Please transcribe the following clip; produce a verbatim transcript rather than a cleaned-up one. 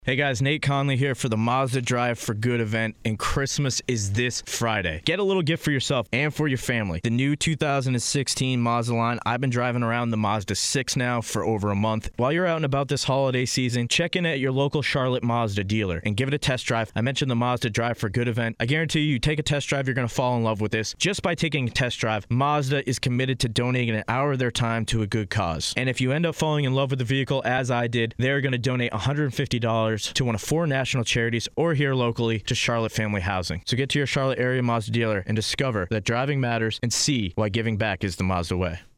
Hey guys, Nate Conley here for the Mazda Drive for Good event, and Christmas is this Friday. Get a little gift for yourself and for your family. The new two thousand sixteen Mazda line. I've been driving around the Mazda six now for over a month. While you're out and about this holiday season, check in at your local Charlotte Mazda dealer and give it a test drive. I mentioned the Mazda Drive for Good event. I guarantee you, you take a test drive, you're going to fall in love with this. Just by taking a test drive, Mazda is committed to donating an hour of their time to a good cause. And if you end up falling in love with the vehicle, as I did, they're going to donate one hundred fifty dollars to one of four national charities or here locally to Charlotte Family Housing. So get to your Charlotte area Mazda dealer and discover that driving matters and see why giving back is the Mazda way.